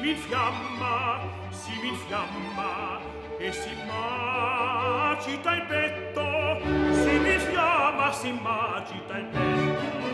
m'infiamma e si macita il petto, si m'infiamma, si macita il petto.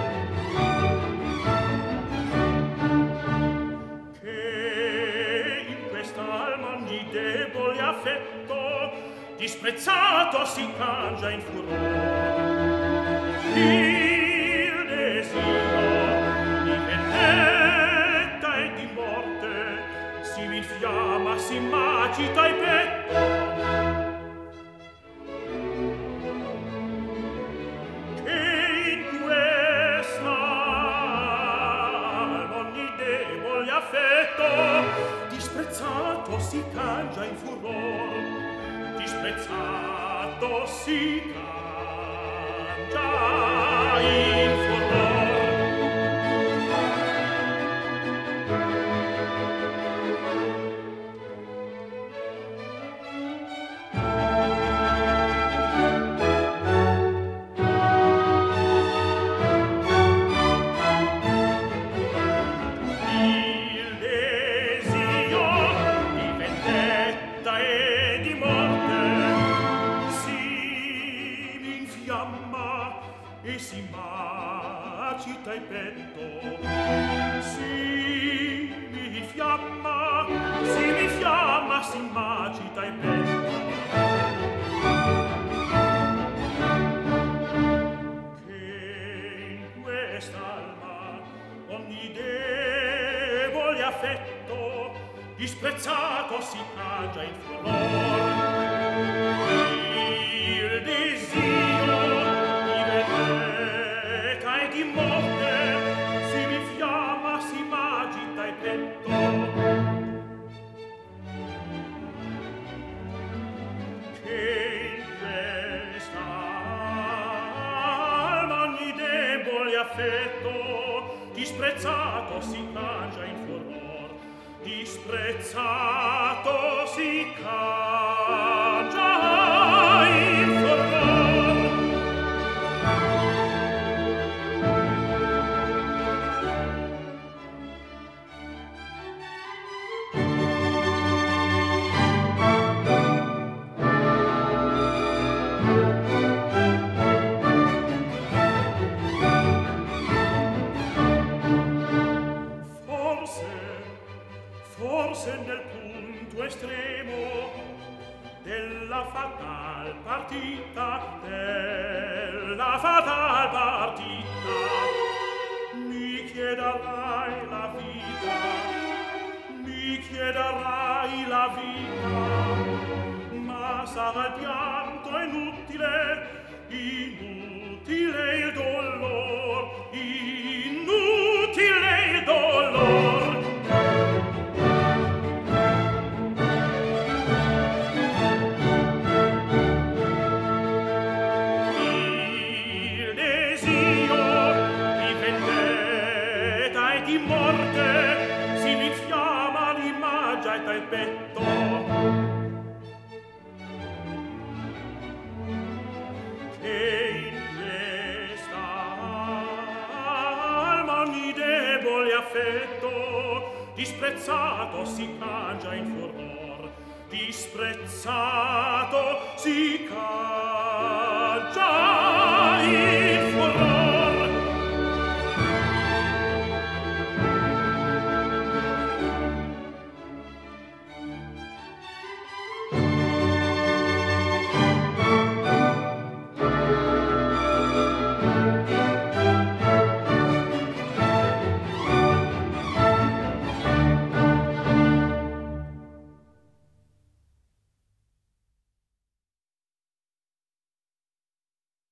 Che in quest'alma ogni debole affetto disprezzato si cangia in furore. Il desiderio di vendetta e di morte si m'infiamma, si macita il petto. Che in quest'alma ogni debole affetto disprezzato si cangia in furor, disprezzato si cangia in furor. Il desiderio di vendetta e di morte si m'infiamma e si macita il petto. Si m'infiamma, si macita il petto. Che in quest'alma ogni debole affetto disprezzato si cangia in furor. Il desiderio di vendetta e di morte si m'infiamma, si macita il petto. Che in quest'alma ogni debole affetto disprezzato si cangia in furor, disprezzato si cangia in furor. Forse nel punto estremo della fatal partita, mi chiederai la vita, ma sarà il pianto inutile, inutile il dolor, inutile il dolor. Di morte si m'infiamma, mi macita il petto. Che in quest'alma ogni debole affetto disprezzato si cangia in furor, disprezzato si cangia